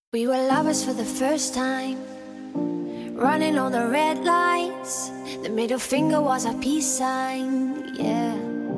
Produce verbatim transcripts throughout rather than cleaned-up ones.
We were lovers for the first time, running on the red lights. The middle finger was our peace sign, yeah.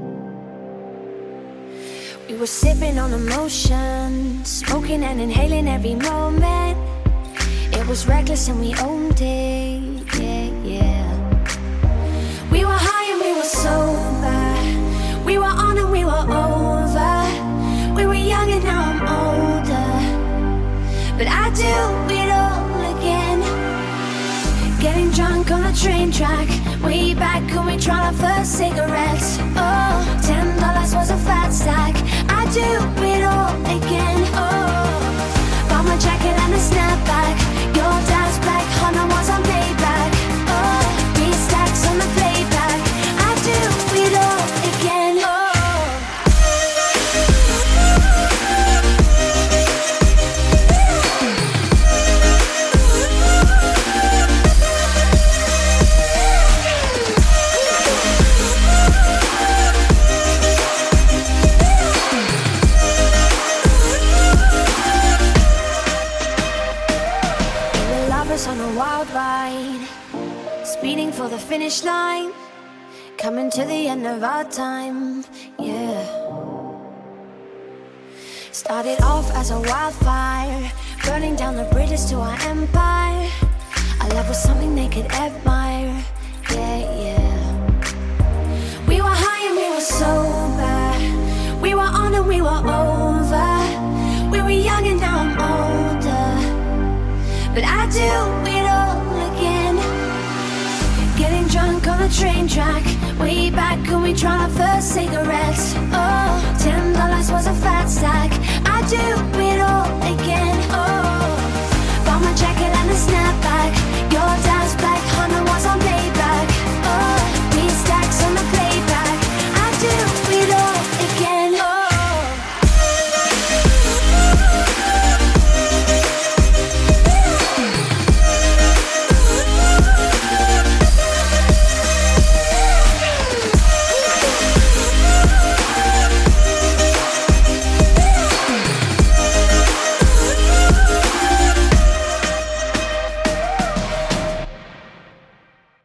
We were sipping on emotion, smoking and inhaling every moment. It was reckless and we owned it, yeah, yeah. We were high and we were sober, we were on and we were over. We were young and now I'm older, but I do it all again. Getting drunk on a train track, way back when we tried our first cigarettes. Oh, ten dollars was a fat stack. I do it all again. Oh, bought my jacket and a snapback. Your dad's black Honda was on payback. Oh, three stacks on the playback. I do it all again. Oh. On a wild ride, speeding for the finish line, coming to the end of our time, yeah. Started off as a wildfire, burning down the bridges to our empire. Our love was something they could admire, yeah, yeah. We were high and we were sober, we were on and we were over. We were young and now I'm older, but I do it all again. Getting drunk on a train track, way back when we tried our first cigarettes. Oh, ten dollars was a fat stack. I do it